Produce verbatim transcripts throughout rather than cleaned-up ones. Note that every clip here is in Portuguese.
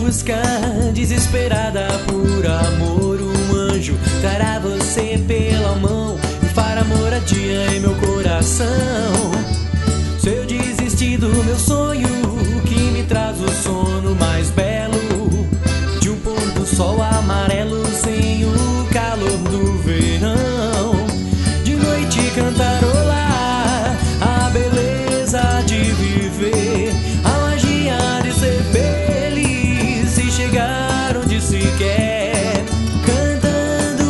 busca desesperada por amor, um anjo trará você pela mão e fará moradia em meu coração. Se eu desistir do meu sonho, que me traz o sono mais belo de um pôr do sol amarelo sem o calor do verão, de noite cantarolar a beleza de viver, a magia de ser feliz, se chegar onde se quer, cantando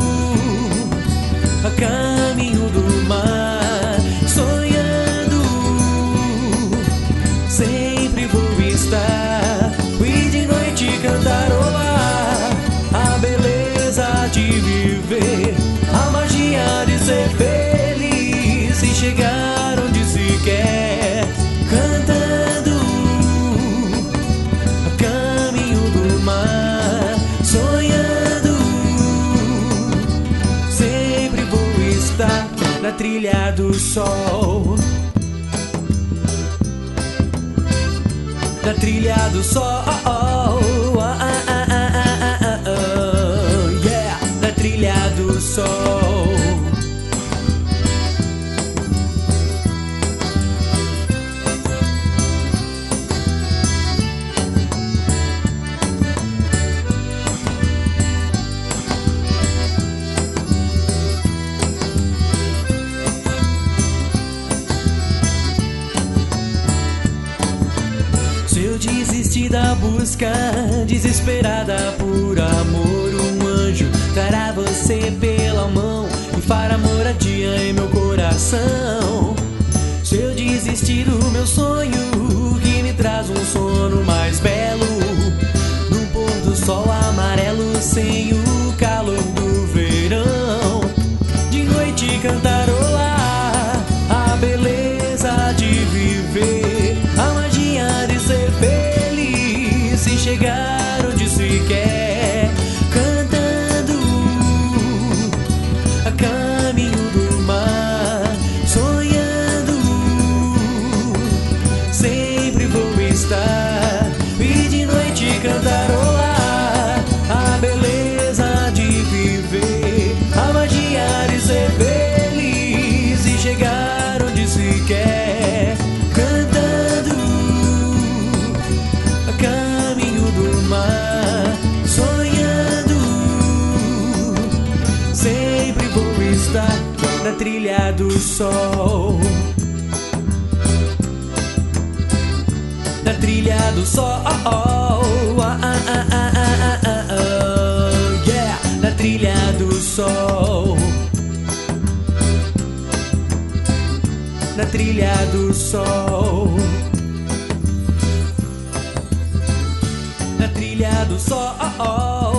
a caminho do mar, sonhando, sempre vou estar, e de noite cantarolar a beleza de viver, a magia de ser feliz, se chegar onde se quer, cantando a caminho do mar, sonhando, sempre vou estar na trilha do sol, na trilha do sol, oh, ah, ah, ah, ah, ah, ah, yeah, na trilha do sol. Se eu desistir da busca desesperada por amor, um anjo trará você pela mão e fará moradia em meu coração. Se eu desistir do meu sonho, que me traz um sono mais belo num pôr do sol amarelo sem o calor do verão, de noite cantarolar a beleza de viver, a magia de ser feliz, se chegar onde se quer, cantando a caminho do mar, sonhando, sempre vou estar, e de noite cantarolar a beleza de viver, a magia de ser feliz, se chegar onde se quer, cantando a caminho do mar, sonhando, sempre vou estar na trilha do sol, na trilha do sol, oh, ah, ah, ah, ah, ah, ah, ah, yeah, na trilha do sol, na trilha do sol, na trilha do sol.